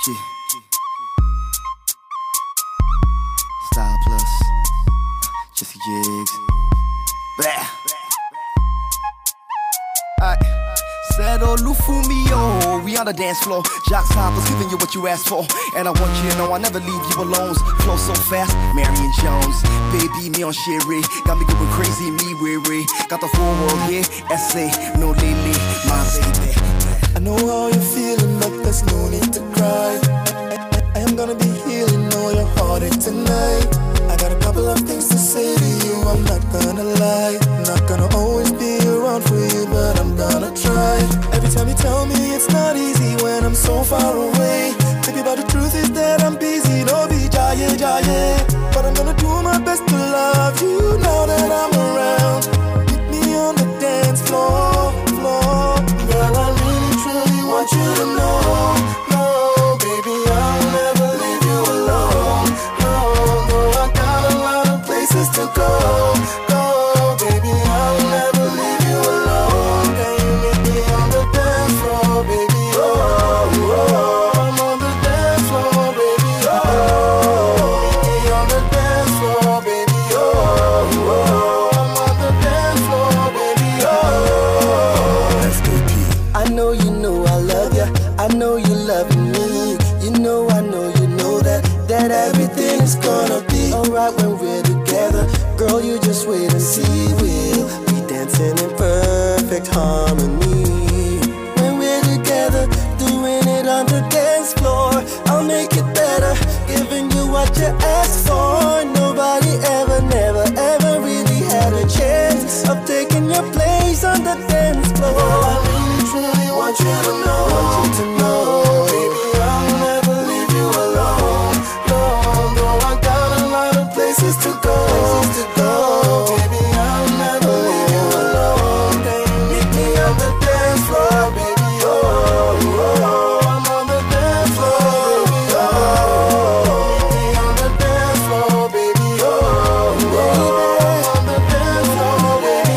Style Plus, Jesse Jiggs. Said Olufumio, we on the dance floor. Jocks Hoppers giving you what you asked for. And I want you to know I never leave you alone. Flow so fast, Marion Jones. Baby, me on Sherry. Got me going crazy, me weary. Got the whole world here, essay, no Lily, my baby. I know how you're feeling, but there's no need to cry. I am gonna be healing all your heartache tonight. I got a couple of things to say to you, I'm not gonna lie. I'm not gonna always be around for you, but I'm gonna try. Every time you tell me it's not easy when I'm so far away. Baby, but the truth is that I'm busy, no be jaye jaye. But I'm gonna do my best to love you now that I'm around. Meet me on the dance floor, Girl, I really truly want you to know, no, baby, I'll never leave you alone. No, I got a lot of places to go, baby, I'll never leave you alone. Can you meet me on the dance floor, baby? Oh, I'm on the dance floor, baby. Oh, meet me on the dance floor, baby. Oh, I'm on the dance floor, baby. Oh, SKP. I know you know I love ya. I know you love me. You know I know you know that everything is gonna be alright when we're together. Girl, you just wait and see. We'll be dancing in perfect harmony. When we're together, doing it on the dance floor, I'll make it better, giving you what you asked for. Nobody ever, never, ever really had a chance of taking your place on the dance floor. I really, truly want you to know, baby, I'll never leave you alone. No, I got a lot of places to go, baby, I'll never leave you alone. Can you meet me on the dance floor, baby? Oh, I'm on the dance floor, baby. Oh, meet me on the dance floor, baby. Oh, I'm on the dance floor, baby.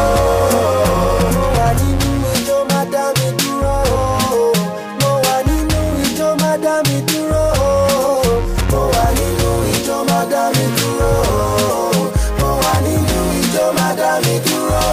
Oh, I need you to madame duro. No, I need you to madame duro. Oh, I need you to madame duro. Oh, I need you to madame duro.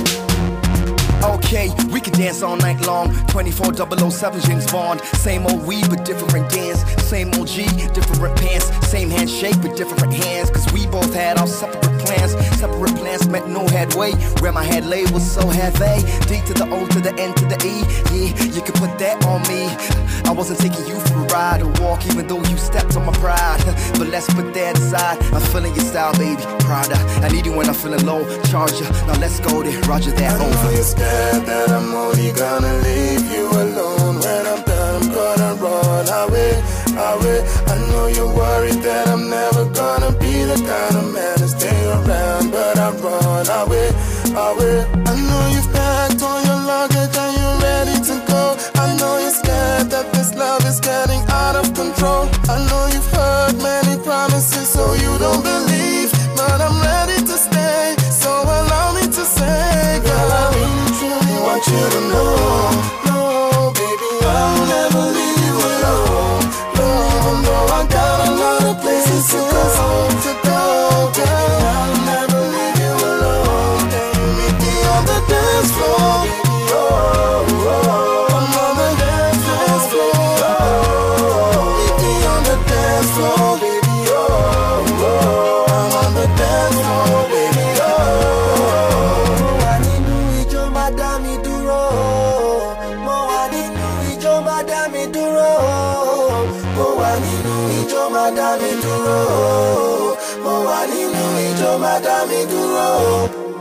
Okay, we can dance all night long. 24007 James Bond. Same old we, but different dance. Same old G, different pants. Same handshake, but different hands. Cause we both had our separate plans. Separate plans meant no headway. Where my head lay was so heavy. D to the O to the N to the E. Yeah, you can put that on me. I wasn't taking you for a ride or walk, even though you stepped on my pride. But let's put that aside. I'm feeling your style, baby. Prada. I need you when I'm feeling low. Charge ya. Now let's go there. Roger that. I know you're scared that I'm only gonna leave you alone. When I'm done, I'm gonna run away. I know you're worried that I'm never gonna be the kind of man to stay around, but I run away. I know you've packed all your luggage and you're ready to go. I know you're scared that this love is getting out of control. I know you've heard many promises, so you don't believe, but I'm ready to stay. So allow me to say, girl, I really truly want you to know, no, baby, I'll never leave you alone. No, even though I got a lot of places to go, girl, I'll never leave you alone. Can you meet me on the dance floor, baby? Oh, I'm on the dance floor. Oh, meet me on the dance floor, baby. Oh, I'm on the dance floor, baby. Oh, I need you, ijo madame duro. Mo I need you, ijo madame duro. Mo I need you, ijo madame duro. Mo I need you, ijo madame duro.